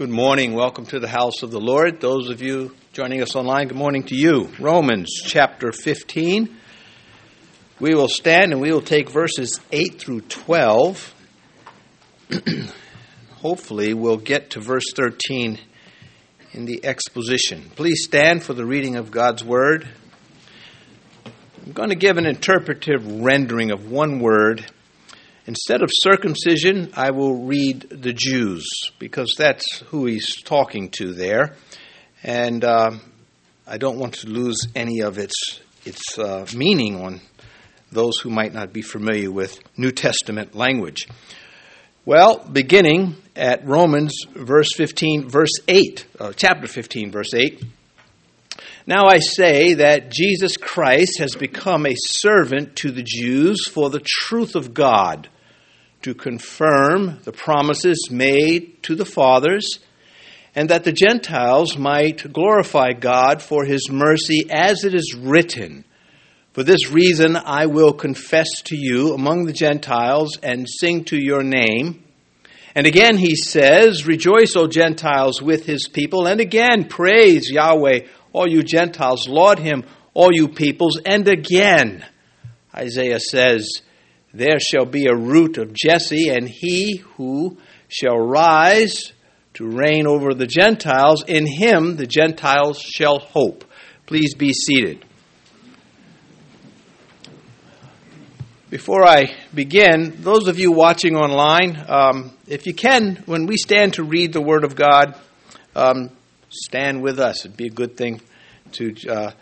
Good morning. Welcome to the house of the Lord. Those of you joining us online, good morning to you. Romans chapter 15. We will stand and we will take verses 8 through 12. Hopefully we'll get to verse 13 in the exposition. Please stand for the reading of God's word. I'm going to give an interpretive rendering of one word. Instead of circumcision, I will read the Jews, because that's who he's talking to there. And I don't want to lose any of its meaning on those who might not be familiar with New Testament language. Well, beginning at Romans chapter 15, verse 8. Now I say that Jesus Christ has become a servant to the Jews for the truth of God, to confirm the promises made to the fathers, and that the Gentiles might glorify God for his mercy, as it is written, "For this reason I will confess to you among the Gentiles and sing to your name." And again he says, "Rejoice, O Gentiles, with his people." And again, "Praise Yahweh, all you Gentiles, laud him, all you peoples." And again, Isaiah says, "There shall be a root of Jesse, and he who shall rise to reign over the Gentiles, in him the Gentiles shall hope." Please be seated. Before I begin, those of you watching online, if you can, when we stand to read the Word of God, stand with us. It'd be a good thing to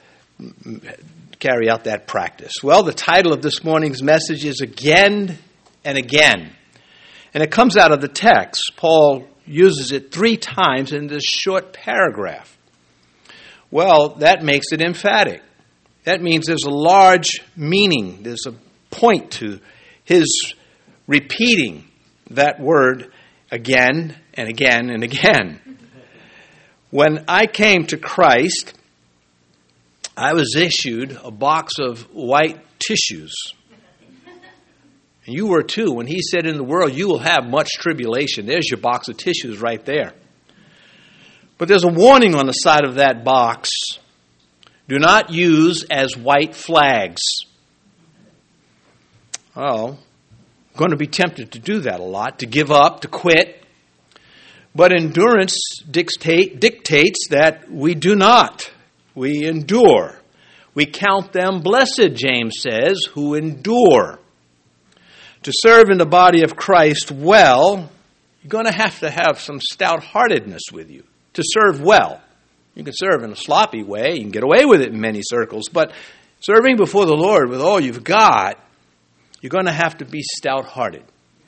carry out that practice. Well, the title of this morning's message is Again and Again. And it comes out of the text. Paul uses it 3 times in this short paragraph. Well, that makes it emphatic. That means there's a large meaning. There's a point to his repeating that word again and again and again. When I came to Christ, I was issued a box of white tissues. And you were too. When he said, "In the world you will have much tribulation," there's your box of tissues right there. But there's a warning on the side of that box. Do not use as white flags. Oh, I'm going to be tempted to do that a lot, to give up, to quit. But endurance dictates that we do not. We endure. We count them blessed, James says, who endure. To serve in the body of Christ well, you're going to have some stout-heartedness with you to serve well. You can serve in a sloppy way. You can get away with it in many circles. But serving before the Lord with all you've got, you're going to have to be stout-hearted.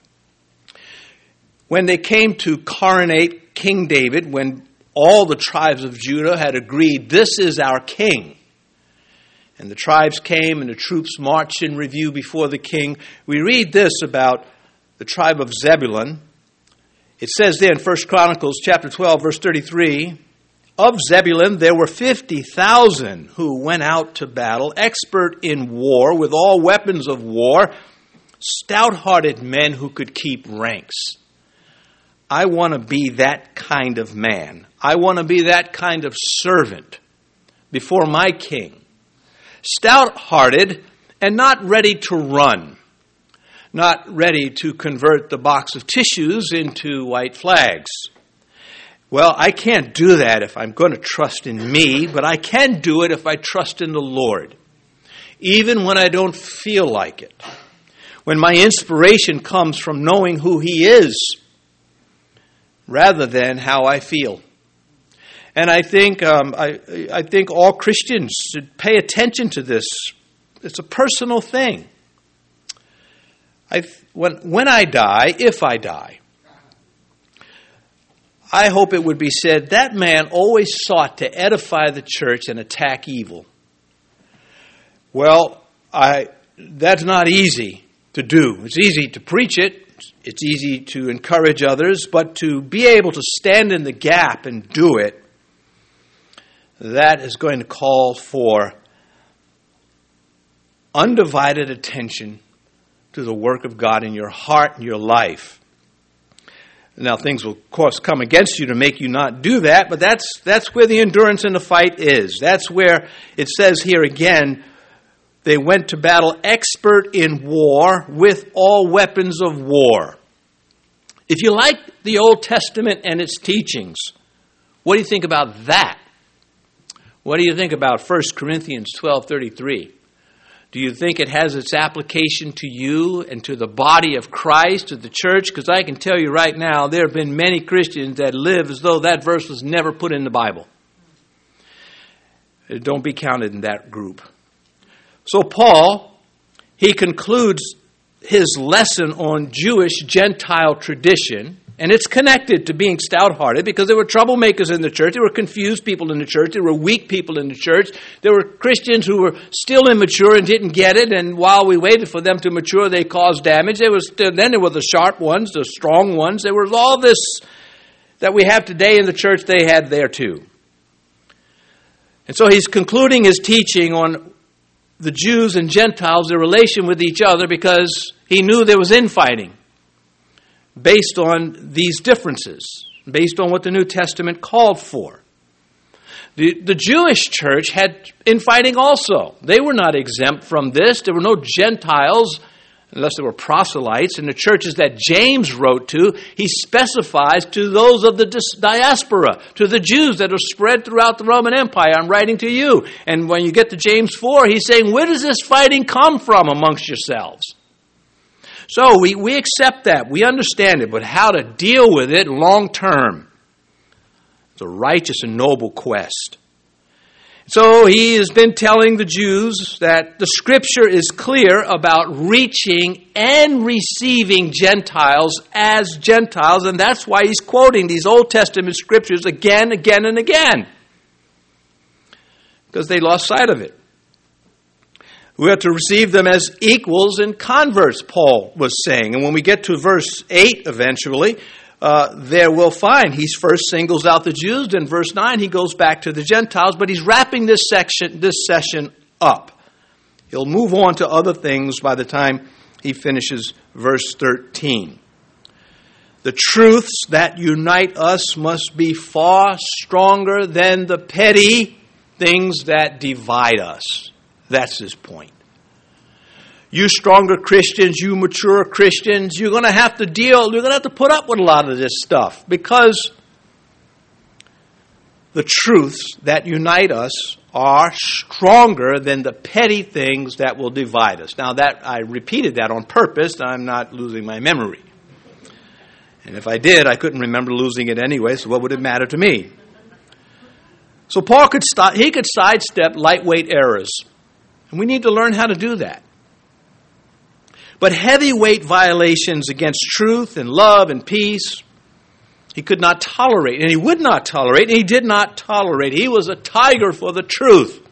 When they came to coronate King David, when all the tribes of Judah had agreed, "This is our king," and the tribes came and the troops marched in review before the king, we read this about the tribe of Zebulun. It says there in 1 Chronicles chapter 12, verse 33, "Of Zebulun there were 50,000 who went out to battle, expert in war, with all weapons of war, stout-hearted men who could keep ranks." I want to be that kind of man. I want to be that kind of servant before my king. Stout-hearted and not ready to run. Not ready to convert the box of tissues into white flags. Well, I can't do that if I'm going to trust in me, but I can do it if I trust in the Lord. Even when I don't feel like it. When my inspiration comes from knowing who He is, rather than how I feel. And I think all Christians should pay attention to this. It's a personal thing. When I die, if I die, I hope it would be said, that man always sought to edify the church and attack evil. Well, that's not easy to do. It's easy to preach it. It's easy to encourage others, but to be able to stand in the gap and do it, that is going to call for undivided attention to the work of God in your heart and your life. Now, things will, of course, come against you to make you not do that, but that's where the endurance in the fight is. That's where it says here again, they went to battle expert in war with all weapons of war. If you like the Old Testament and its teachings, what do you think about that? What do you think about 1 Corinthians 12:33? Do you think it has its application to you and to the body of Christ, to the church? Because I can tell you right now, there have been many Christians that live as though that verse was never put in the Bible. Don't be counted in that group. So Paul, he concludes his lesson on Jewish-Gentile tradition, and it's connected to being stout-hearted because there were troublemakers in the church. There were confused people in the church. There were weak people in the church. There were Christians who were still immature and didn't get it, and while we waited for them to mature, they caused damage. Then there were the sharp ones, the strong ones. There was all this that we have today in the church they had there too. And so he's concluding his teaching on the Jews and Gentiles, their relation with each other, because he knew there was infighting based on these differences, based on what the New Testament called for. The Jewish church had infighting also. They were not exempt from this. There were no Gentiles, unless there were proselytes. In the churches that James wrote to, he specifies to those of the diaspora, to the Jews that are spread throughout the Roman Empire. I'm writing to you. And when you get to James 4, he's saying, where does this fighting come from amongst yourselves? So we accept that. We understand it. But how to deal with it long term? It's a righteous and noble quest. So he has been telling the Jews that the Scripture is clear about reaching and receiving Gentiles as Gentiles, and that's why he's quoting these Old Testament Scriptures again and again, because they lost sight of it. We have to receive them as equals and converts, Paul was saying. And when we get to verse 8 eventually, there we'll find he first singles out the Jews, then verse 9 he goes back to the Gentiles, but he's wrapping this session up. He'll move on to other things by the time he finishes verse 13. The truths that unite us must be far stronger than the petty things that divide us. That's his point. You stronger Christians, you mature Christians, you're going to have to put up with a lot of this stuff, because the truths that unite us are stronger than the petty things that will divide us. Now, that I repeated that on purpose. I'm not losing my memory. And if I did, I couldn't remember losing it anyway, so what would it matter to me? So Paul could sidestep lightweight errors. And we need to learn how to do that. But heavyweight violations against truth and love and peace, he could not tolerate. And he would not tolerate, and he did not tolerate. He was a tiger for the truth.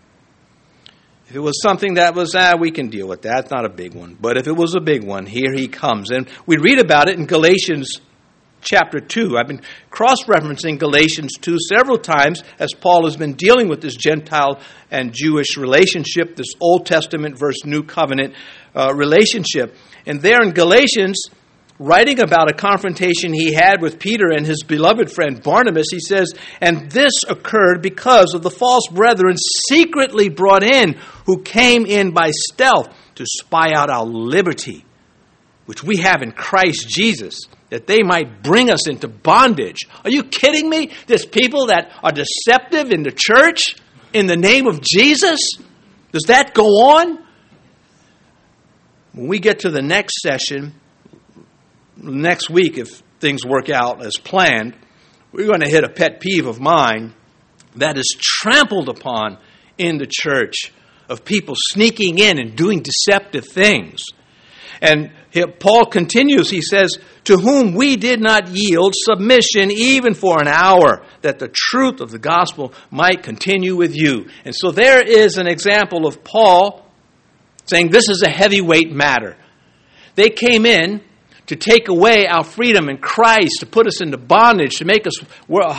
If it was something that was, we can deal with that. It's not a big one. But if it was a big one, here he comes. And we read about it in Galatians chapter 2. I've been cross-referencing Galatians 2 several times as Paul has been dealing with this Gentile and Jewish relationship, this Old Testament versus New Covenant relationship. And there in Galatians, writing about a confrontation he had with Peter and his beloved friend Barnabas, he says, and this occurred because of the false brethren secretly brought in, who came in by stealth to spy out our liberty, which we have in Christ Jesus, that they might bring us into bondage. Are you kidding me? There's people that are deceptive in the church in the name of Jesus? Does that go on? When we get to the next session, next week, if things work out as planned, we're going to hit a pet peeve of mine that is trampled upon in the church, of people sneaking in and doing deceptive things. And Paul continues, he says, to whom we did not yield submission even for an hour, that the truth of the gospel might continue with you. And so there is an example of Paul saying this is a heavyweight matter. They came in to take away our freedom in Christ, to put us into bondage, to make us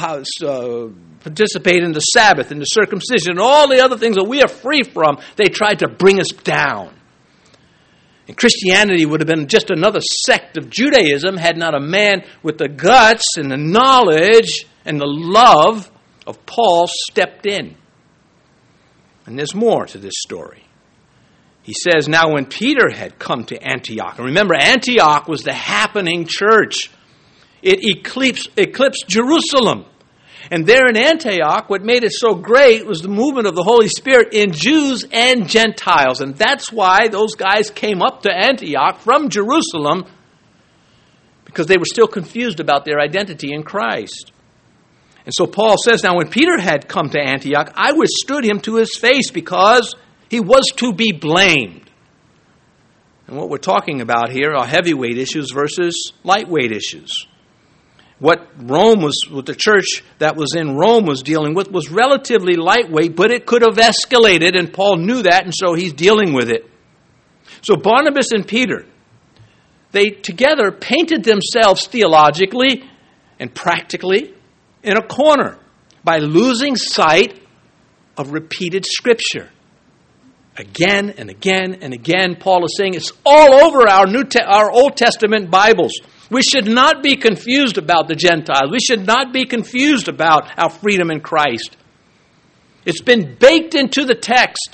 participate in the Sabbath and the circumcision and all the other things that we are free from. They tried to bring us down. And Christianity would have been just another sect of Judaism had not a man with the guts and the knowledge and the love of Paul stepped in. And there's more to this story. He says, now when Peter had come to Antioch, and remember, Antioch was the happening church. It eclipsed Jerusalem. And there in Antioch, what made it so great was the movement of the Holy Spirit in Jews and Gentiles. And that's why those guys came up to Antioch from Jerusalem, because they were still confused about their identity in Christ. And so Paul says, now when Peter had come to Antioch, I withstood him to his face because he was to be blamed. And what we're talking about here are heavyweight issues versus lightweight issues. What the church that was in Rome was dealing with was relatively lightweight, but it could have escalated, and Paul knew that, and so he's dealing with it. So Barnabas and Peter, they together painted themselves theologically and practically in a corner by losing sight of repeated Scripture. Again and again and again, Paul is saying it's all over our Old Testament Bibles. We should not be confused about the Gentiles. We should not be confused about our freedom in Christ. It's been baked into the text.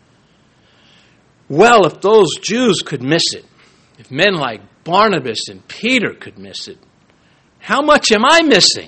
Well, if those Jews could miss it, if men like Barnabas and Peter could miss it, how much am I missing?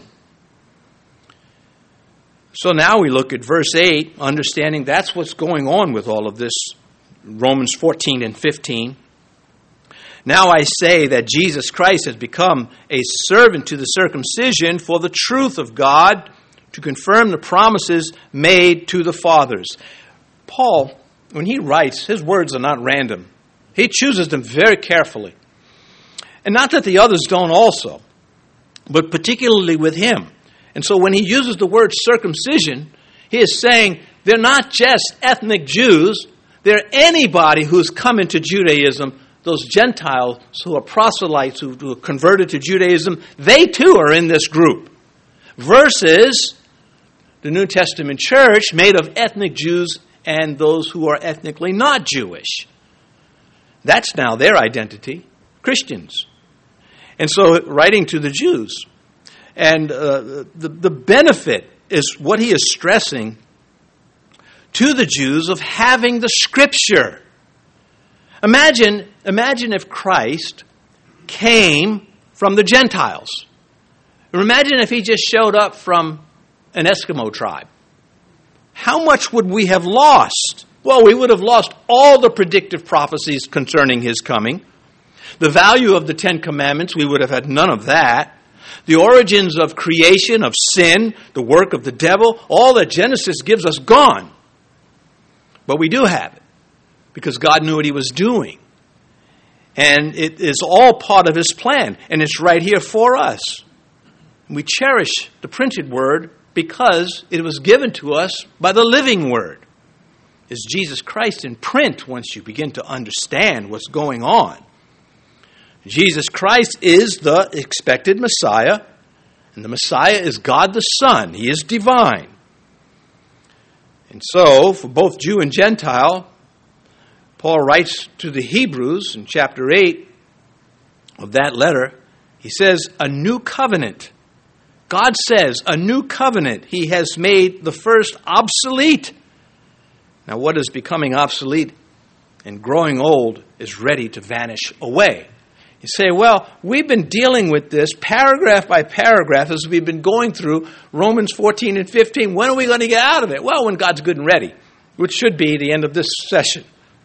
So now we look at verse 8, understanding that's what's going on with all of this, Romans 14 and 15. Now I say that Jesus Christ has become a servant to the circumcision for the truth of God, to confirm the promises made to the fathers. Paul, when he writes, his words are not random. He chooses them very carefully. And not that the others don't also, but particularly with him. And so when he uses the word circumcision, he is saying they're not just ethnic Jews, they're anybody who's come into Judaism. Those Gentiles who are proselytes, who are converted to Judaism, they too are in this group. Versus the New Testament church made of ethnic Jews and those who are ethnically not Jewish. That's now their identity, Christians. And so writing to the Jews. And the benefit is what he is stressing to the Jews of having the Scripture. Imagine if Christ came from the Gentiles. Imagine if he just showed up from an Eskimo tribe. How much would we have lost? Well, we would have lost all the predictive prophecies concerning his coming. The value of the Ten Commandments, we would have had none of that. The origins of creation, of sin, the work of the devil, all that Genesis gives us, gone. But we do have it, because God knew what he was doing. And it is all part of his plan, and it's right here for us. We cherish the printed word because it was given to us by the living word. Is Jesus Christ in print once you begin to understand what's going on? Jesus Christ is the expected Messiah, and the Messiah is God the Son. He is divine. And so, for both Jew and Gentile, Paul writes to the Hebrews in chapter 8 of that letter, he says, a new covenant. God says, a new covenant. He has made the first obsolete. Now, what is becoming obsolete and growing old is ready to vanish away. You say, well, we've been dealing with this paragraph by paragraph as we've been going through Romans 14 and 15. When are we going to get out of it? Well, when God's good and ready, which should be the end of this session.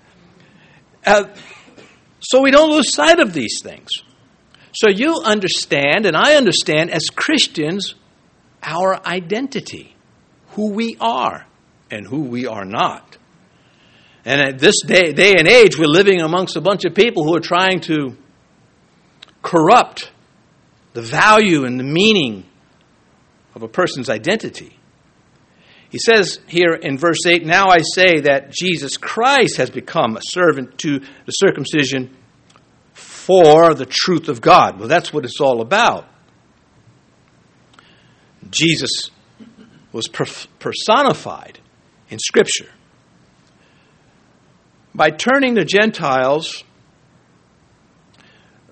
So we don't lose sight of these things. So you understand, and I understand as Christians, our identity, who we are and who we are not. And at this day and age, we're living amongst a bunch of people who are trying to corrupt the value and the meaning of a person's identity. He says here in verse 8, now I say that Jesus Christ has become a servant to the circumcision for the truth of God. Well, that's what it's all about. Jesus was personified in Scripture. By turning the Gentiles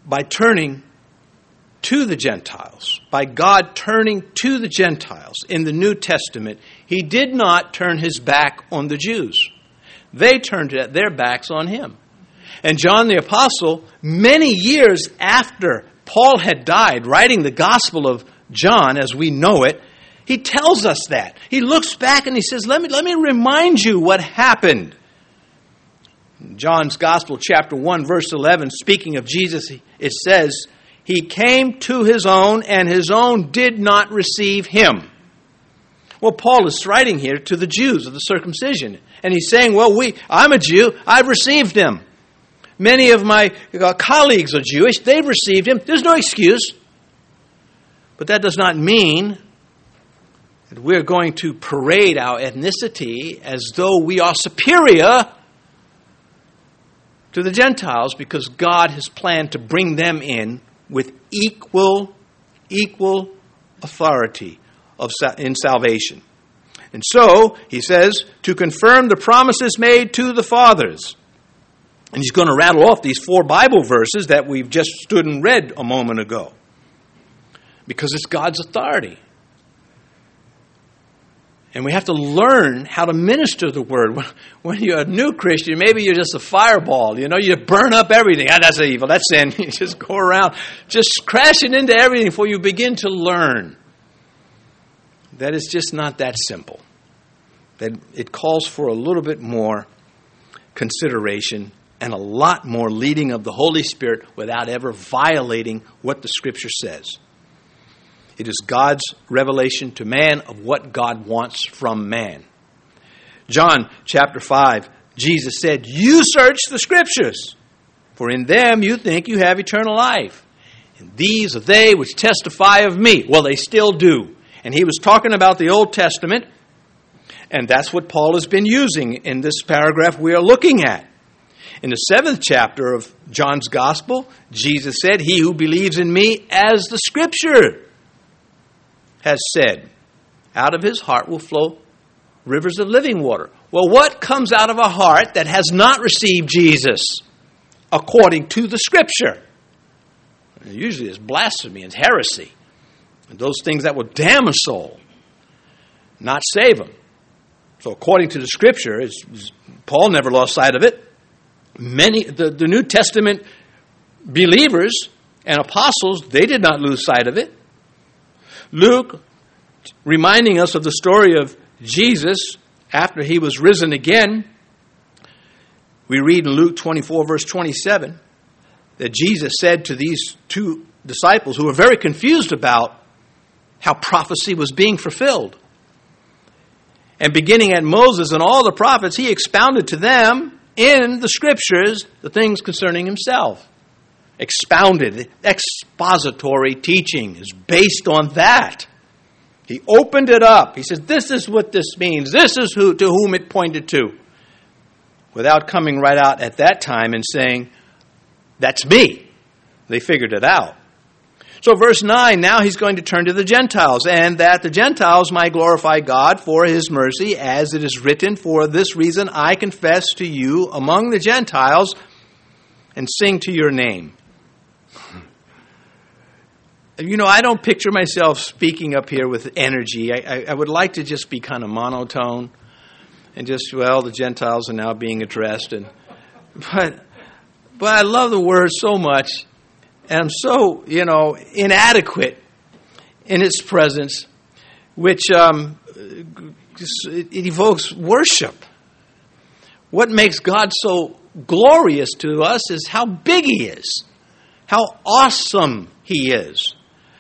by turning to the Gentiles, by God turning to the Gentiles in the New Testament, he did not turn his back on the Jews. They turned their backs on him. And John the Apostle, many years after Paul had died, writing the Gospel of John as we know it, he tells us that. He looks back and he says, let me remind you what happened. In John's Gospel, chapter 1, verse 11, speaking of Jesus, it says, he came to his own, and his own did not receive him. Well, Paul is writing here to the Jews of the circumcision. And he's saying, well, I'm a Jew. I've received him. Many of my colleagues are Jewish. They've received him. There's no excuse. But that does not mean that we're going to parade our ethnicity as though we are superior to the Gentiles, because God has planned to bring them in with equal authority in salvation. And so, he says, to confirm the promises made to the fathers. And he's going to rattle off these 4 Bible verses that we've just stood and read a moment ago. Because it's God's authority. And we have to learn how to minister the word. When you're a new Christian, maybe you're just a fireball. You burn up everything. That's evil. That's sin. You just go around just crashing into everything before you begin to learn. That is just not that simple. That it calls for a little bit more consideration and a lot more leading of the Holy Spirit without ever violating what the Scripture says. It is God's revelation to man of what God wants from man. John chapter 5, Jesus said, you search the Scriptures, for in them you think you have eternal life. And these are they which testify of me. Well, they still do. And he was talking about the Old Testament, and that's what Paul has been using in this paragraph we are looking at. In the 7th chapter of John's Gospel, Jesus said, he who believes in me, as the Scripture has said, out of his heart will flow rivers of living water. Well, what comes out of a heart that has not received Jesus according to the Scripture? Usually it's blasphemy, it's heresy. And those things that will damn a soul, not save him. So according to the Scripture, Paul never lost sight of it. The New Testament believers and apostles, they did not lose sight of it. Luke, reminding us of the story of Jesus after he was risen again, we read in Luke 24, verse 27, that Jesus said to these 2 disciples who were very confused about how prophecy was being fulfilled. And beginning at Moses and all the prophets, he expounded to them in the Scriptures the things concerning himself. Expounded, expository teaching is based on that. He opened it up. He says, this is what this means. This is to whom it pointed to. Without coming right out at that time and saying, that's me. They figured it out. So verse 9, now he's going to turn to the Gentiles, and that the Gentiles might glorify God for his mercy, as it is written, for this reason I confess to you among the Gentiles and sing to your name. I don't picture myself speaking up here with energy. I would like to just be kind of monotone and just, the Gentiles are now being addressed. But I love the word so much, and I'm so, inadequate in its presence, which it evokes worship. What makes God so glorious to us is how big he is, how awesome he is.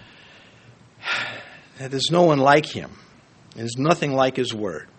There's no one like him. There's nothing like his word.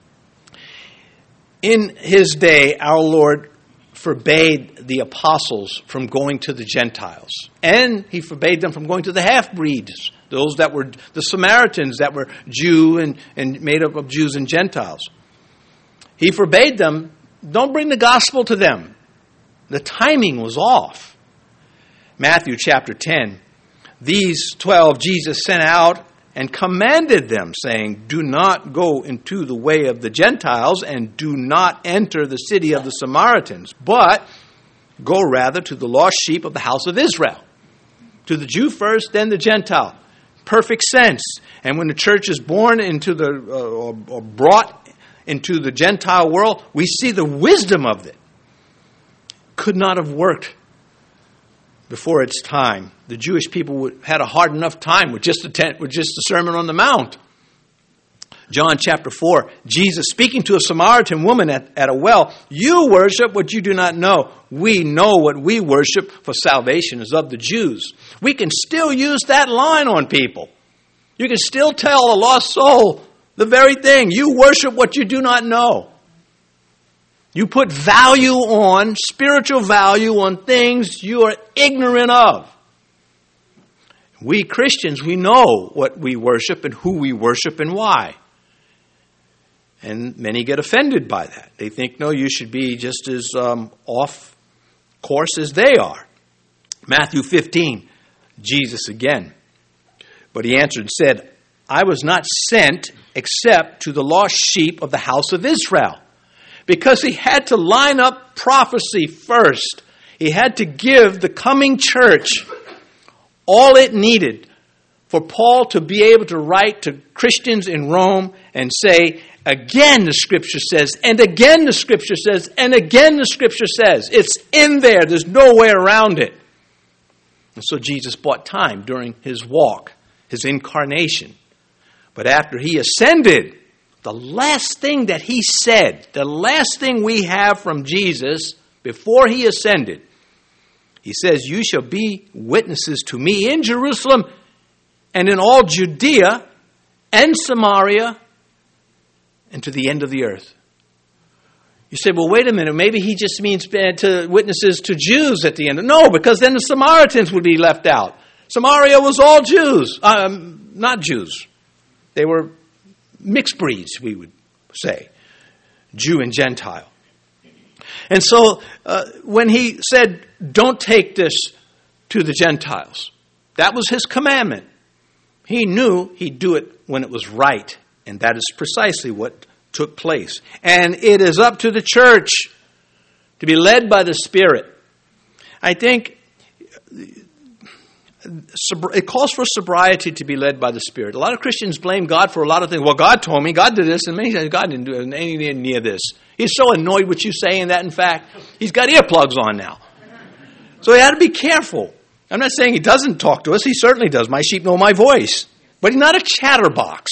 In his day, our Lord forbade the apostles from going to the Gentiles. And he forbade them from going to the half-breeds, those that were the Samaritans that were Jew and made up of Jews and Gentiles. He forbade them, don't bring the gospel to them. The timing was off. Matthew chapter 10. These 12 Jesus sent out and commanded them, saying, do not go into the way of the Gentiles, and do not enter the city of the Samaritans, but go rather to the lost sheep of the house of Israel. To the Jew first, then the Gentile. Perfect sense. And when the church is born into or brought into the Gentile world, we see the wisdom of it. Could not have worked before its time. The Jewish people had a hard enough time with just the Sermon on the Mount. John chapter 4, Jesus speaking to a Samaritan woman at a well, you worship what you do not know. We know what we worship, for salvation is of the Jews. We can still use that line on people. You can still tell a lost soul the very thing. You worship what you do not know. You put spiritual value on things you are ignorant of. We Christians, we know what we worship and who we worship and why. And many get offended by that. They think, no, you should be just as off course as they are. Matthew 15, Jesus again. But he answered and said, I was not sent except to the lost sheep of the house of Israel. Because he had to line up prophecy first. He had to give the coming church all it needed for Paul to be able to write to Christians in Rome and say, again the Scripture says, and again the Scripture says, and again the Scripture says. It's in there. There's no way around it. And so Jesus bought time during his walk, his incarnation. But after he ascended, the last thing that he said, the last thing we have from Jesus before he ascended, he says, you shall be witnesses to me in Jerusalem and in all Judea and Samaria and to the end of the earth. You say, well, wait a minute, maybe he just means to witnesses to Jews at the end. No, because then the Samaritans would be left out. Samaria was all Jews, not Jews. They were mixed breeds, we would say, Jew and Gentile. And so when he said, don't take this to the Gentiles, that was his commandment. He knew he'd do it when it was right, and that is precisely what took place. And it is up to the church to be led by the Spirit. I think it calls for sobriety to be led by the Spirit. A lot of Christians blame God for a lot of things. Well, God told me, God did this, and many times God didn't do anything near this. He's so annoyed with you saying that, in fact, he's got earplugs on now. So he had to be careful. I'm not saying he doesn't talk to us. He certainly does. My sheep know my voice. But he's not a chatterbox.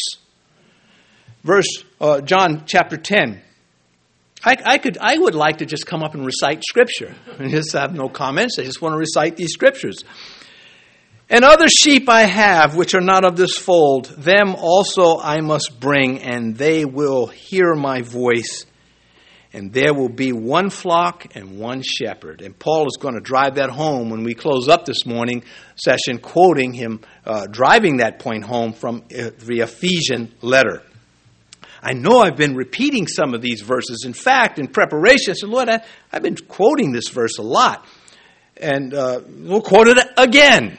John chapter 10. I would like to just come up and recite Scripture. I just have no comments. I just want to recite these Scriptures. And other sheep I have, which are not of this fold, them also I must bring, and they will hear my voice. And there will be one flock and one shepherd. And Paul is going to drive that home when we close up this morning session, quoting him, driving that point home from the Ephesian letter. I know I've been repeating some of these verses. In fact, in preparation, I said, Lord, I've been quoting this verse a lot. And we'll quote it again.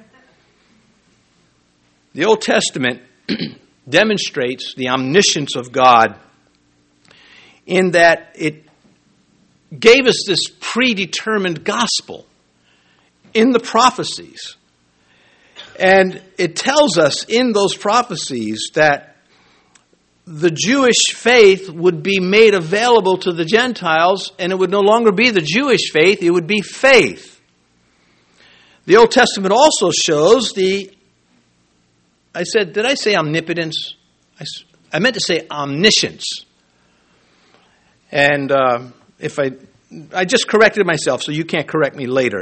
The Old Testament demonstrates the omniscience of God in that it gave us this predetermined gospel in the prophecies. And it tells us in those prophecies that the Jewish faith would be made available to the Gentiles, and it would no longer be the Jewish faith, it would be faith. The Old Testament also shows did I say omnipotence? I meant to say omniscience. And if I just corrected myself, so you can't correct me later.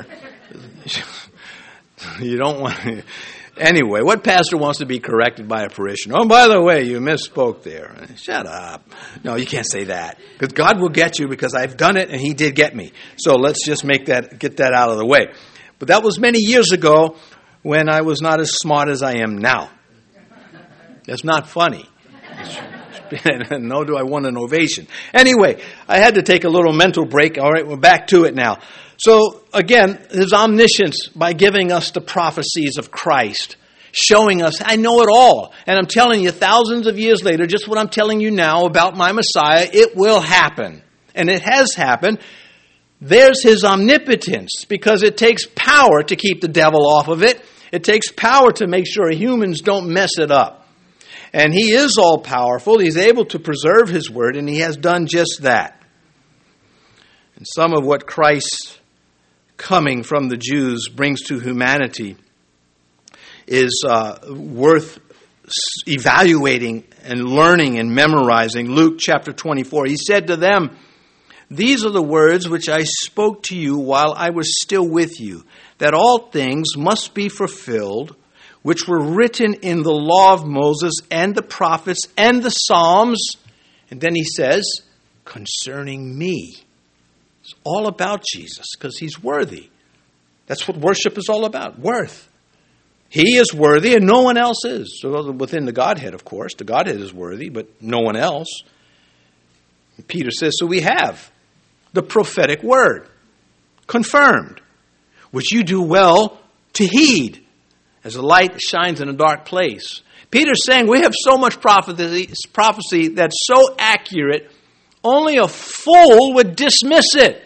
You don't want to. Anyway, what pastor wants to be corrected by a parishioner? Oh, by the way, you misspoke there. Shut up. No, you can't say that. Because God will get you, because I've done it and he did get me. So let's just get that out of the way. But that was many years ago when I was not as smart as I am now. That's not funny. No, do I want an ovation. Anyway, I had to take a little mental break. All right, we're back to it now. So, again, his omniscience by giving us the prophecies of Christ, showing us, I know it all. And I'm telling you, thousands of years later, just what I'm telling you now about my Messiah, it will happen. And it has happened. There's his omnipotence, because it takes power to keep the devil off of it. It takes power to make sure humans don't mess it up. And he is all powerful. He's able to preserve his word, and he has done just that. And some of what Christ's coming from the Jews brings to humanity is worth evaluating and learning and memorizing. Luke chapter 24, he said to them, "These are the words which I spoke to you while I was still with you, that all things must be fulfilled, which were written in the law of Moses and the prophets and the Psalms." And then he says, "concerning me." It's all about Jesus, because he's worthy. That's what worship is all about, worth. He is worthy and no one else is. So within the Godhead, of course. The Godhead is worthy, but no one else. And Peter says, so we have the prophetic word, confirmed, which you do well to heed, as a light shines in a dark place. Peter's saying we have so much prophecy that's so accurate, only a fool would dismiss it.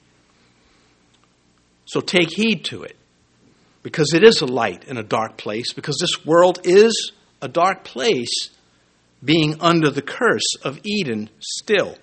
So take heed to it, because it is a light in a dark place, because this world is a dark place, being under the curse of Eden still.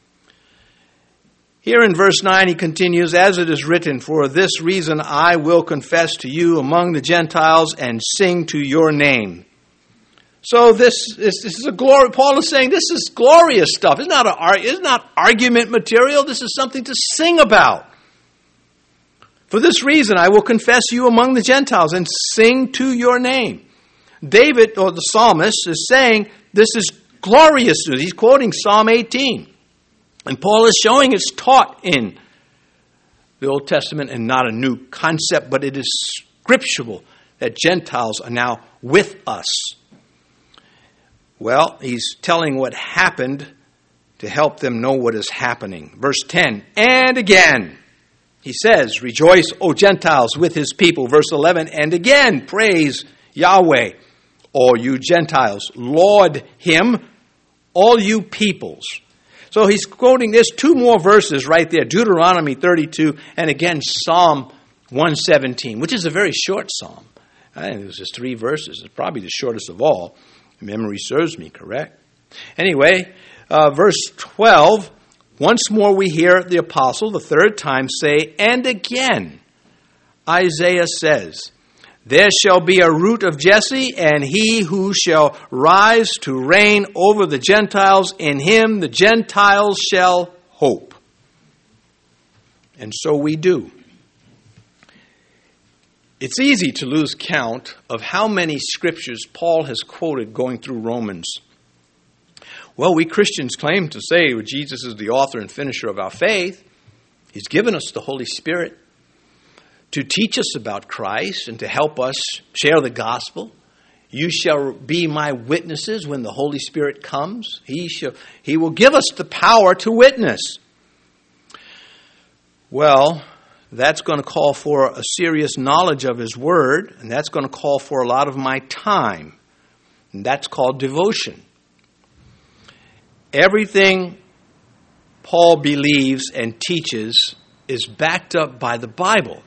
Here in verse 9 he continues, "As it is written, for this reason I will confess to you among the Gentiles and sing to your name." So this is a glory. Paul is saying this is glorious stuff. It's not argument material. This is something to sing about. "For this reason I will confess you among the Gentiles and sing to your name." David, or the psalmist, is saying this is glorious. He's quoting Psalm 18. And Paul is showing it's taught in the Old Testament and not a new concept, but it is scriptural that Gentiles are now with us. Well, he's telling what happened to help them know what is happening. Verse 10, "And again," he says, "Rejoice, O Gentiles, with his people." Verse 11, "And again, praise Yahweh, all you Gentiles. Laud him, all you peoples." So he's quoting, there's two more verses right there, Deuteronomy 32, and again Psalm 117, which is a very short psalm. I think it was just 3 verses. It's probably the shortest of all. Memory serves me correct. Anyway, verse 12, once more we hear the apostle, the third time, say, "And again," Isaiah says, "There shall be a root of Jesse, and he who shall rise to reign over the Gentiles. In him the Gentiles shall hope." And so we do. It's easy to lose count of how many scriptures Paul has quoted going through Romans. Well, we Christians claim to say Jesus is the author and finisher of our faith. He's given us the Holy Spirit to teach us about Christ and to help us share the gospel. "You shall be my witnesses when the Holy Spirit comes." He will give us the power to witness. Well, that's going to call for a serious knowledge of his word, and that's going to call for a lot of my time. And that's called devotion. Everything Paul believes and teaches is backed up by the Bible.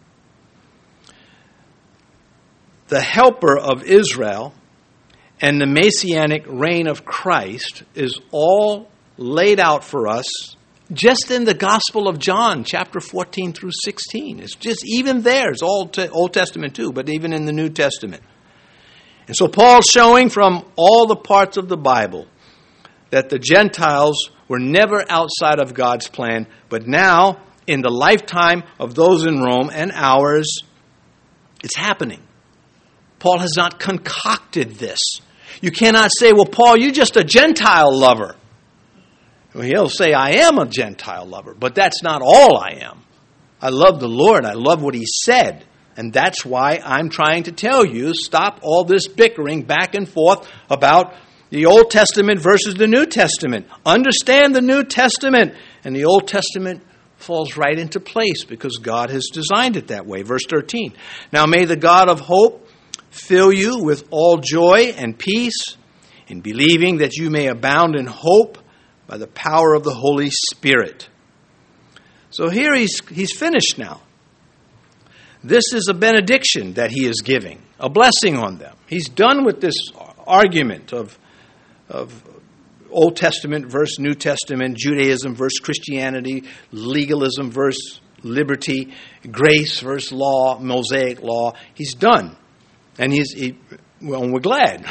The helper of Israel and the messianic reign of Christ is all laid out for us just in the Gospel of John, chapter 14 through 16. It's just even there. It's all Old Testament too, but even in the New Testament. And so Paul's showing from all the parts of the Bible that the Gentiles were never outside of God's plan, but now, in the lifetime of those in Rome and ours, it's happening. Paul has not concocted this. You cannot say, "Well, Paul, you're just a Gentile lover." Well, he'll say, "I am a Gentile lover," but that's not all I am. I love the Lord. I love what he said. And that's why I'm trying to tell you, stop all this bickering back and forth about the Old Testament versus the New Testament. Understand the New Testament, and the Old Testament falls right into place because God has designed it that way. Verse 13, "Now may the God of hope fill you with all joy and peace in believing, that you may abound in hope by the power of the Holy Spirit." So here he's finished now. This is a benediction that he is giving, a blessing on them. He's done with this argument of Old Testament versus New Testament, Judaism versus Christianity, legalism versus liberty, grace versus law, Mosaic law. He's done. And we're glad.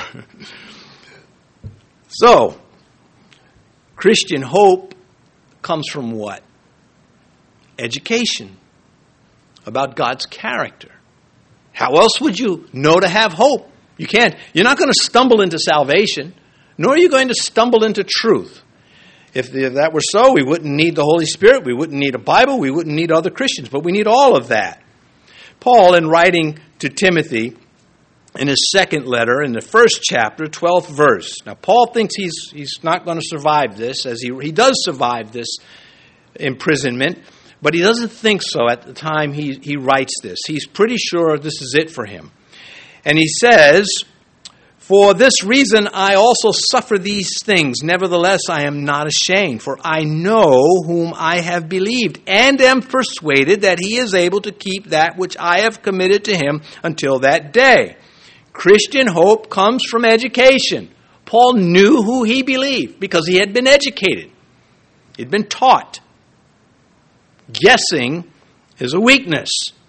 So, Christian hope comes from what? Education about God's character. How else would you know to have hope? You're not going to stumble into salvation, nor are you going to stumble into truth. If that were so, we wouldn't need the Holy Spirit, we wouldn't need a Bible, we wouldn't need other Christians, but we need all of that. Paul, in writing to Timothy, in his second letter, in the first chapter, 12th verse. Now, Paul thinks he's not going to survive this, as he does survive this imprisonment, but he doesn't think so at the time he writes this. He's pretty sure this is it for him. And he says, "For this reason I also suffer these things. Nevertheless, I am not ashamed, for I know whom I have believed, and am persuaded that he is able to keep that which I have committed to him until that day." Christian hope comes from education. Paul knew who he believed because he had been educated. He'd been taught. Guessing is a weakness.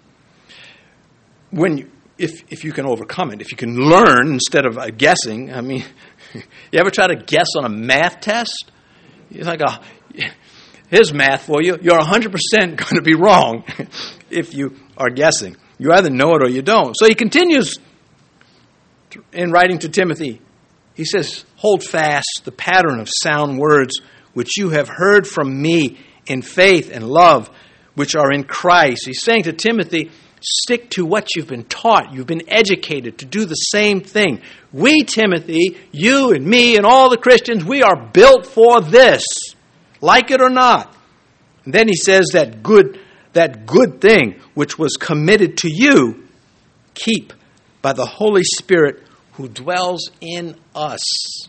If you can overcome it, if you can learn instead of guessing. I mean, you ever try to guess on a math test? You're like, here's math for you. You're 100% going to be wrong if you are guessing. You either know it or you don't. So he continues in writing to Timothy. He says, "Hold fast the pattern of sound words which you have heard from me in faith and love, which are in Christ." He's saying to Timothy, stick to what you've been taught. You've been educated to do the same thing. We, Timothy, you and me and all the Christians, we are built for this, like it or not. And then he says that good thing which was committed to you, keep by the Holy Spirit who dwells in us.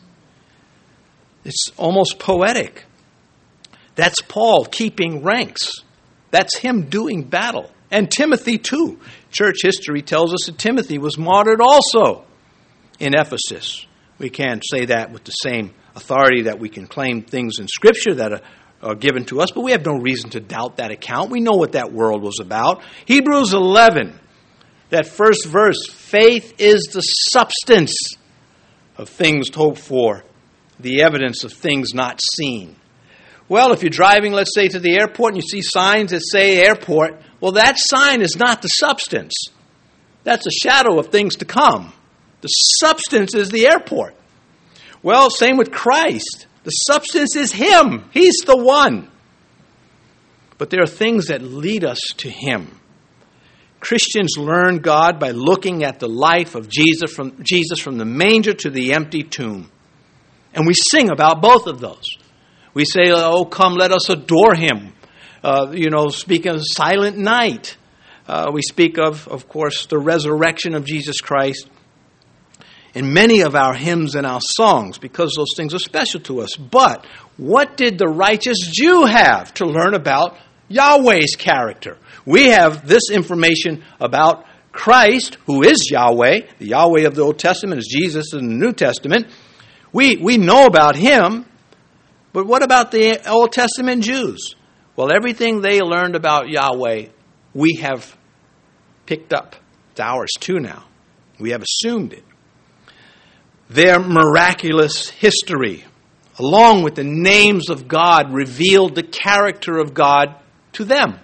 It's almost poetic. That's Paul keeping ranks. That's him doing battle. And Timothy too. Church history tells us that Timothy was martyred also in Ephesus. We can't say that with the same authority that we can claim things in Scripture that are given to us, but we have no reason to doubt that account. We know what that world was about. Hebrews 11, that first verse, faith is the substance of things hoped for, the evidence of things not seen. Well, if you're driving, let's say, to the airport and you see signs that say airport, well, that sign is not the substance. That's a shadow of things to come. The substance is the airport. Well, same with Christ. The substance is Him. He's the one. But there are things that lead us to Him. Christians learn God by looking at the life of Jesus from the manger to the empty tomb. And we sing about both of those. We say, "Oh, come, let us adore Him." Speak of Silent Night. We speak of course, the resurrection of Jesus Christ in many of our hymns and our songs because those things are special to us. But what did the righteous Jew have to learn about Yahweh's character? We have this information about Christ, who is Yahweh. The Yahweh of the Old Testament is Jesus in the New Testament. We know about Him, but what about the Old Testament Jews? Well, everything they learned about Yahweh, we have picked up. It's ours too now. We have assumed it. Their miraculous history, along with the names of God, revealed the character of God to them.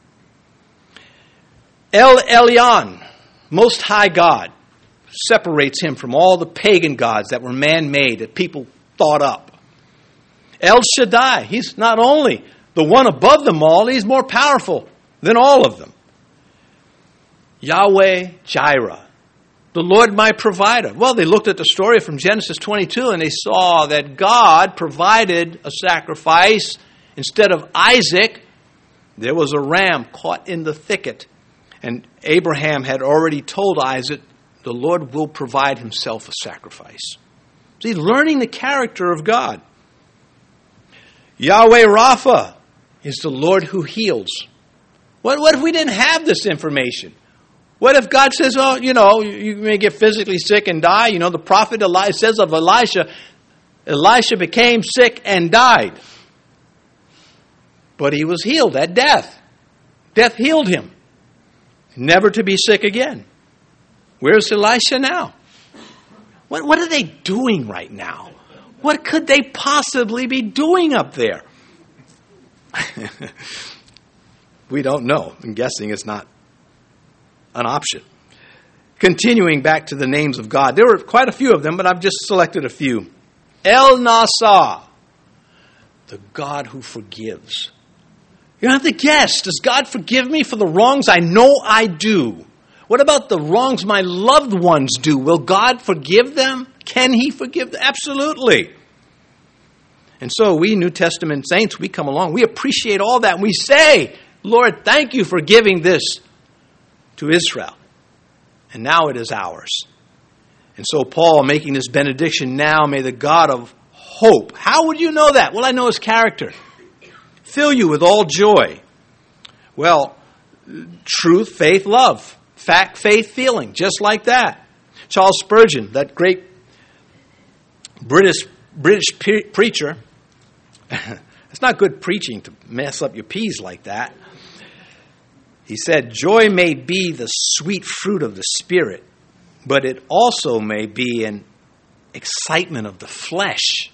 El Elyon, Most High God, separates Him from all the pagan gods that were man-made, that people thought up. El Shaddai, He's not only the one above them all, He's more powerful than all of them. Yahweh Jireh, the Lord my provider. Well, they looked at the story from Genesis 22 and they saw that God provided a sacrifice. Instead of Isaac, there was a ram caught in the thicket. And Abraham had already told Isaac, the Lord will provide Himself a sacrifice. See, learning the character of God. Yahweh Rapha, is the Lord who heals. What if we didn't have this information? What if God says, oh, you may get physically sick and die? The prophet Elijah says of Elisha became sick and died. But he was healed at death. Death healed him. Never to be sick again. Where's Elisha now? What are they doing right now? What could they possibly be doing up there? We don't know. I'm guessing it's not an option. Continuing back to the names of God. There were quite a few of them, but I've just selected a few. El Nasar, the God who forgives. You don't have to guess. Does God forgive me for the wrongs I know I do? What about the wrongs my loved ones do? Will God forgive them? Can He forgive them? Absolutely. And so we New Testament saints, we come along. We appreciate all that. And we say, Lord, thank you for giving this to Israel. And now it is ours. And so Paul, making this benediction, now may the God of hope. How would you know that? Well, I know His character. Fill you with all joy. Well, truth, faith, love. Fact, faith, feeling. Just like that. Charles Spurgeon, that great British preacher. It's not good preaching to mess up your peas like that. He said, joy may be the sweet fruit of the Spirit, but it also may be an excitement of the flesh.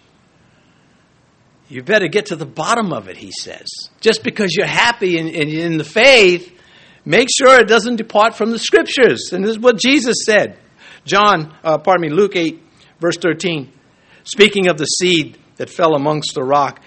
You better get to the bottom of it, he says. Just because you're happy in the faith, make sure it doesn't depart from the Scriptures. And this is what Jesus said. Luke 8, verse 13. Speaking of the seed that fell amongst the rock.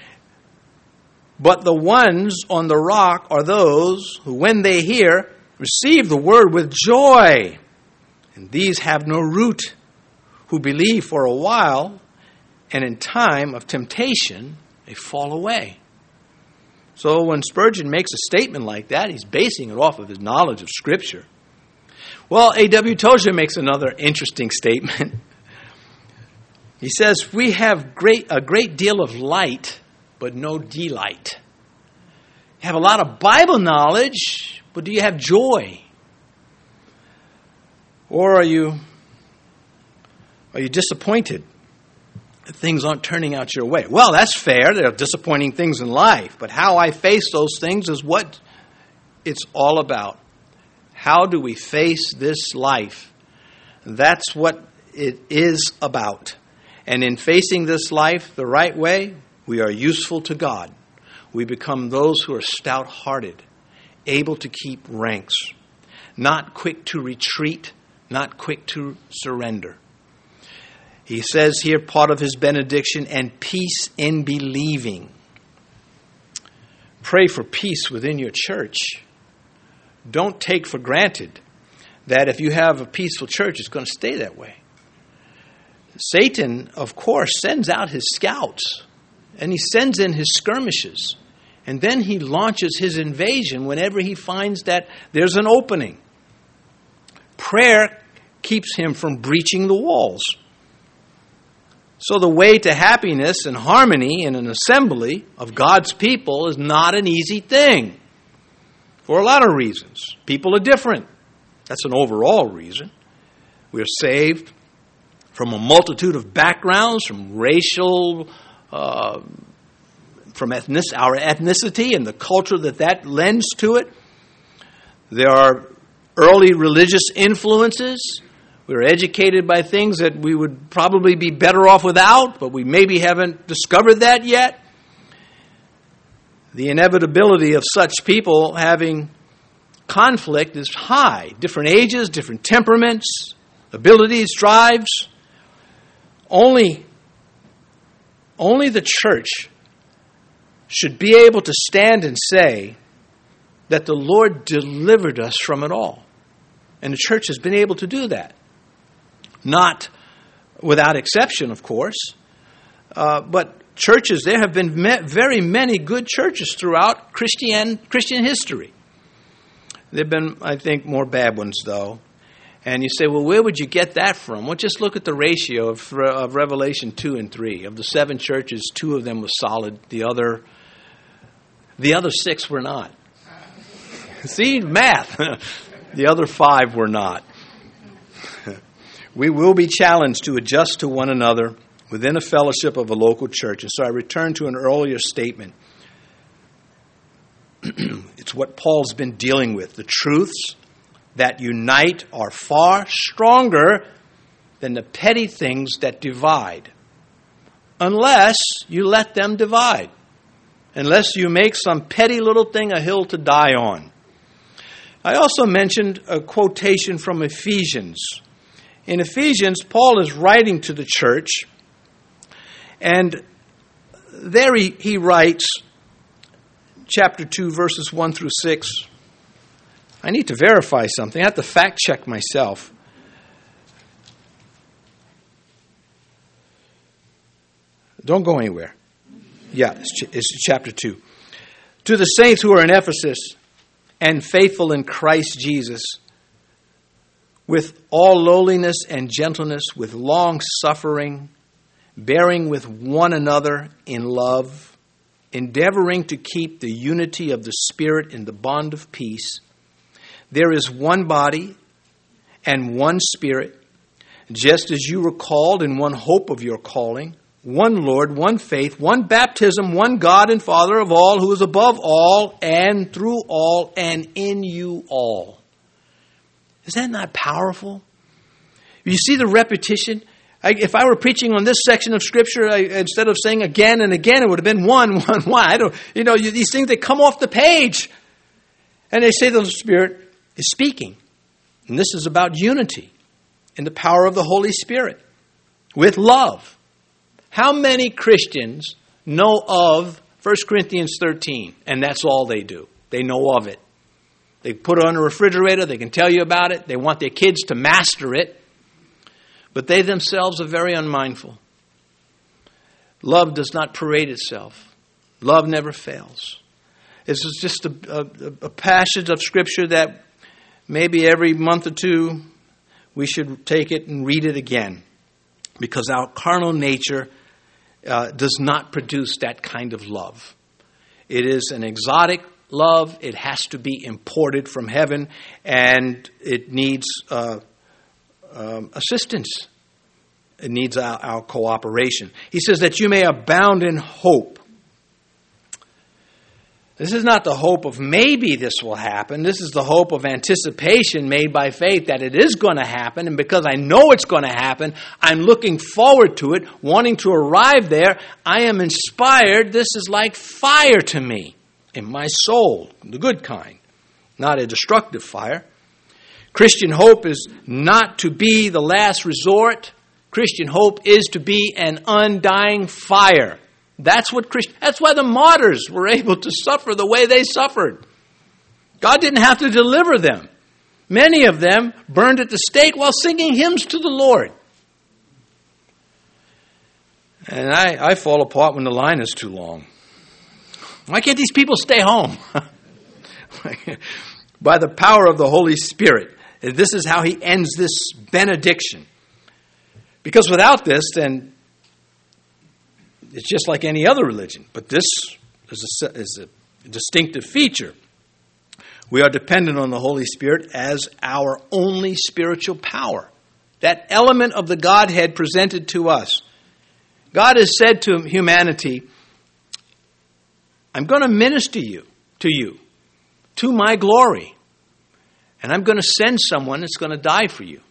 But the ones on the rock are those who, when they hear, receive the word with joy. And these have no root, who believe for a while, and in time of temptation, they fall away. So when Spurgeon makes a statement like that, he's basing it off of his knowledge of Scripture. Well, A.W. Tozer makes another interesting statement. He says, we have a great deal of light, but no delight. You have a lot of Bible knowledge, but do you have joy? Or are you disappointed that things aren't turning out your way? Well, that's fair. There are disappointing things in life, but how I face those things is what it's all about. How do we face this life? That's what it is about. And in facing this life the right way, we are useful to God. We become those who are stout-hearted, able to keep ranks, not quick to retreat, not quick to surrender. He says here, part of his benediction, and peace in believing. Pray for peace within your church. Don't take for granted that if you have a peaceful church, it's going to stay that way. Satan, of course, sends out his scouts, and he sends in his skirmishes, and then he launches his invasion whenever he finds that there's an opening. Prayer keeps him from breaching the walls. So the way to happiness and harmony in an assembly of God's people is not an easy thing, for a lot of reasons. People are different. That's an overall reason. We're saved from a multitude of backgrounds, from racial, from our ethnicity and the culture that lends to it. There are early religious influences. We're educated by things that we would probably be better off without, but we maybe haven't discovered that yet. The inevitability of such people having conflict is high. Different ages, different temperaments, abilities, drives. Only the church should be able to stand and say that the Lord delivered us from it all. And the church has been able to do that. Not without exception, of course. But churches, there have been very many good churches throughout Christian history. There have been, I think, more bad ones, though. And you say, well, where would you get that from? Well, just look at the ratio of Revelation 2 and 3. Of the 7 churches, 2 of them were solid. The other The other 6 were not. See, math. The other 5 were not. We will be challenged to adjust to one another within a fellowship of a local church. And so I return to an earlier statement. It's what Paul's been dealing with. The truths that unite are far stronger than the petty things that divide. Unless you let them divide. Unless you make some petty little thing a hill to die on. I also mentioned a quotation from Ephesians. In Ephesians, Paul is writing to the church, and there he writes, chapter 2, verses 1 through 6. I need to verify something. I have to fact check myself. Don't go anywhere. Yeah, it's chapter 2. To the saints who are in Ephesus and faithful in Christ Jesus, with all lowliness and gentleness, with long suffering, bearing with one another in love, endeavoring to keep the unity of the Spirit in the bond of peace. There is one body and one Spirit, just as you were called in one hope of your calling, one Lord, one faith, one baptism, one God and Father of all, who is above all and through all and in you all. Is that not powerful? You see the repetition? If I were preaching on this section of Scripture, instead of saying again and again, it would have been one. These things, they come off the page. And they say the Spirit is speaking. And this is about unity in the power of the Holy Spirit with love. How many Christians know of 1 Corinthians 13, and that's all they do? They know of it. They put it on the refrigerator. They can tell you about it. They want their kids to master it. But they themselves are very unmindful. Love does not parade itself. Love never fails. This is just a passage of Scripture that maybe every month or two we should take it and read it again. Because our carnal nature does not produce that kind of love. It is an exotic love. It has to be imported from heaven, and it needs assistance. It needs our cooperation. He says that you may abound in hope. This is not the hope of maybe this will happen. This is the hope of anticipation made by faith that it is going to happen. And because I know it's going to happen, I'm looking forward to it, wanting to arrive there. I am inspired. This is like fire to me in my soul, the good kind, not a destructive fire. Christian hope is not to be the last resort. Christian hope is to be an undying fire. That's why the martyrs were able to suffer the way they suffered. God didn't have to deliver them. Many of them burned at the stake while singing hymns to the Lord. And I fall apart when the line is too long. Why can't these people stay home? By the power of the Holy Spirit. This is how he ends this benediction. Because without this, then it's just like any other religion. But this is a distinctive feature. We are dependent on the Holy Spirit as our only spiritual power. That element of the Godhead presented to us. God has said to humanity, I'm going to minister to you, to my glory. And I'm going to send someone that's going to die for you.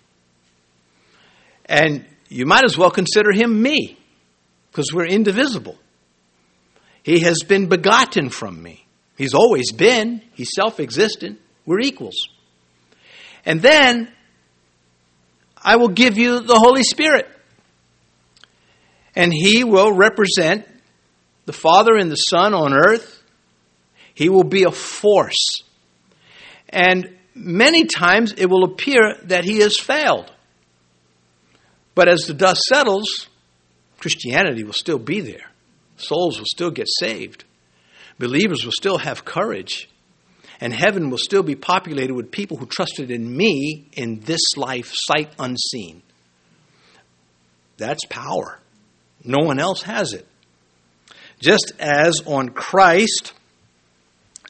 And you might as well consider him me. Because we're indivisible. He has been begotten from me. He's always been. He's self-existent. We're equals. And then I will give you the Holy Spirit. And he will represent the Father and the Son on earth. He will be a force. And many times it will appear that he has failed. But as the dust settles, Christianity will still be there. Souls will still get saved. Believers will still have courage. And heaven will still be populated with people who trusted in me in this life, sight unseen. That's power. No one else has it. Just as on Christ,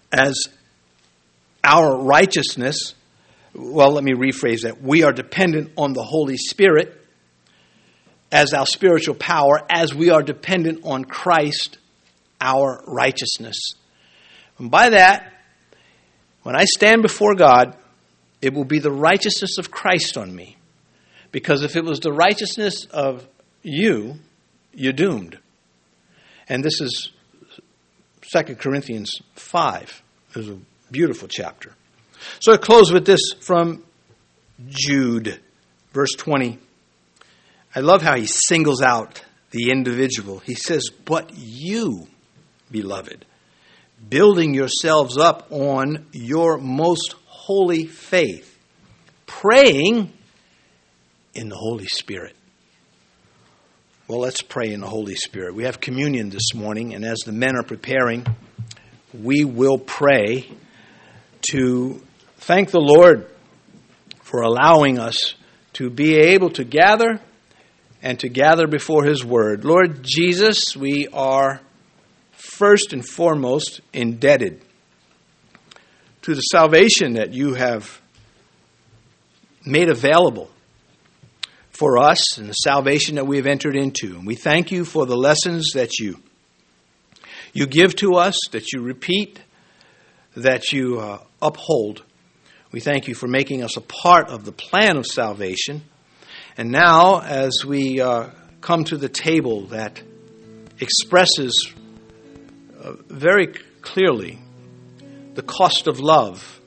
as our righteousness, well, let me rephrase that. We are dependent on the Holy Spirit as our spiritual power, as we are dependent on Christ, our righteousness. And by that, when I stand before God, it will be the righteousness of Christ on me. Because if it was the righteousness of you, you're doomed. And this is 2 Corinthians 5. It's a beautiful chapter. So I close with this from Jude, verse 20. I love how he singles out the individual. He says, "But you, beloved, building yourselves up on your most holy faith, praying in the Holy Spirit." Well, let's pray in the Holy Spirit. We have communion this morning, and as the men are preparing, we will pray to thank the Lord for allowing us to be able to gather and to gather before His Word. Lord Jesus, we are first and foremost indebted to the salvation that you have made available for us and the salvation that we have entered into. And we thank you for the lessons that you give to us, that you repeat, that you uphold. We thank you for making us a part of the plan of salvation. And now, as we come to the table that expresses very clearly the cost of love,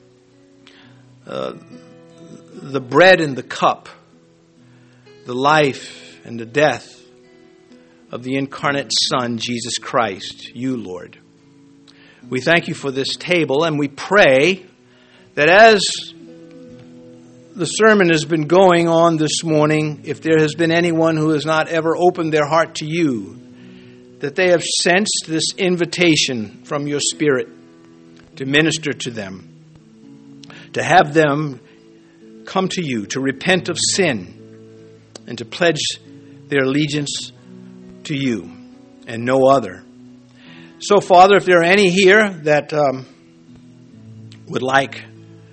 the bread and the cup, the life and the death of the incarnate Son, Jesus Christ, you, Lord. We thank you for this table, and we pray that as the sermon has been going on this morning, if there has been anyone who has not ever opened their heart to you, that they have sensed this invitation from your Spirit to minister to them, to have them come to you, to repent of sin, and to pledge their allegiance to you and no other. So, Father, if there are any here that would like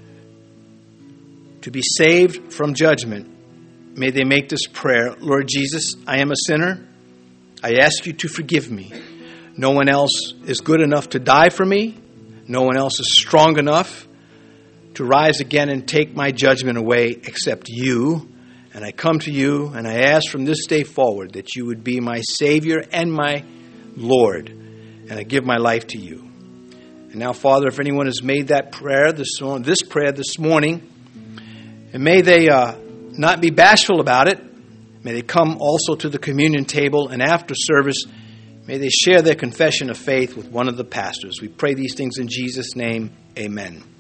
to be saved from judgment, may they make this prayer. Lord Jesus, I am a sinner. I ask you to forgive me. No one else is good enough to die for me. No one else is strong enough to rise again and take my judgment away except you. And I come to you and I ask from this day forward that you would be my Savior and my Lord. And I give my life to you. And now, Father, if anyone has made that prayer this morning, and may they not be bashful about it. May they come also to the communion table, and after service, may they share their confession of faith with one of the pastors. We pray these things in Jesus' name. Amen.